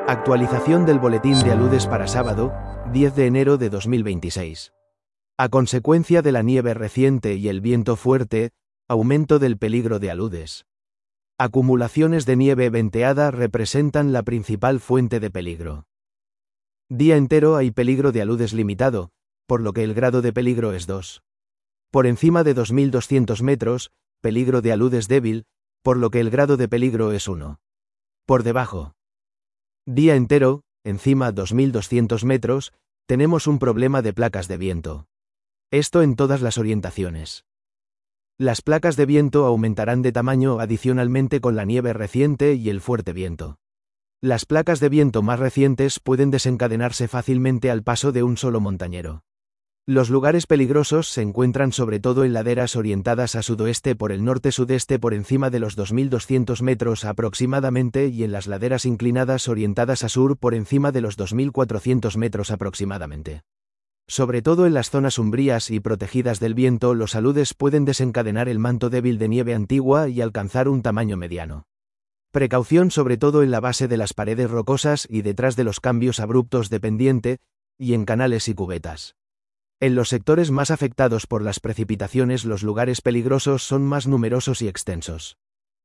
Actualización del boletín de aludes para sábado, 10 de enero de 2026. A consecuencia de la nieve reciente y el viento fuerte, aumento del peligro de aludes. Acumulaciones de nieve venteada representan la principal fuente de peligro. Día entero hay peligro de aludes limitado, por lo que el grado de peligro es 2. Por encima de 2200 metros, peligro de aludes débil, por lo que el grado de peligro es 1. Por debajo. Día entero, encima 2200 metros, tenemos un problema de placas de viento. Esto en todas las orientaciones. Las placas de viento aumentarán de tamaño adicionalmente con la nieve reciente y el fuerte viento. Las placas de viento más recientes pueden desencadenarse fácilmente al paso de un solo montañero. Los lugares peligrosos se encuentran sobre todo en laderas orientadas a sudoeste por el norte-sudeste por encima de los 2200 metros aproximadamente y en las laderas inclinadas orientadas a sur por encima de los 2400 metros aproximadamente. Sobre todo en las zonas umbrías y protegidas del viento, los aludes pueden desencadenar el manto débil de nieve antigua y alcanzar un tamaño mediano. Precaución sobre todo en la base de las paredes rocosas y detrás de los cambios abruptos de pendiente, y en canales y cubetas. En los sectores más afectados por las precipitaciones los lugares peligrosos son más numerosos y extensos.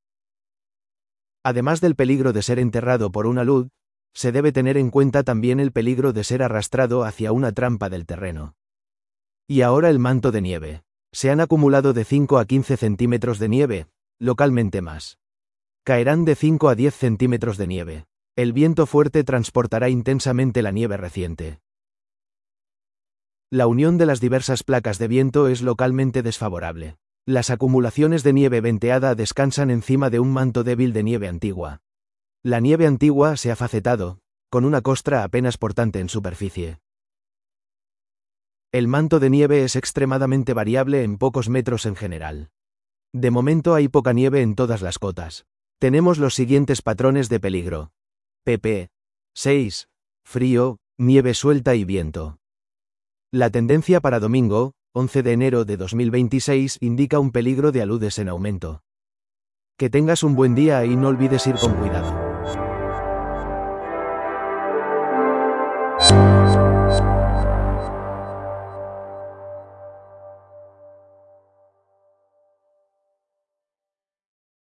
Además del peligro de ser enterrado por un alud, se debe tener en cuenta también el peligro de ser arrastrado hacia una trampa del terreno. Y ahora el manto de nieve. Se han acumulado de 5 a 15 centímetros de nieve, localmente más. Caerán de 5 a 10 centímetros de nieve. El viento fuerte transportará intensamente la nieve reciente. La unión de las diversas placas de viento es localmente desfavorable. Las acumulaciones de nieve venteada descansan encima de un manto débil de nieve antigua. La nieve antigua se ha facetado, con una costra apenas portante en superficie. El manto de nieve es extremadamente variable en pocos metros en general. De momento hay poca nieve en todas las cotas. Tenemos los siguientes patrones de peligro. pp. 6. Frío, nieve suelta y viento. La tendencia para domingo, 11 de enero de 2026, indica un peligro de aludes en aumento. Que tengas un buen día y no olvides ir con cuidado.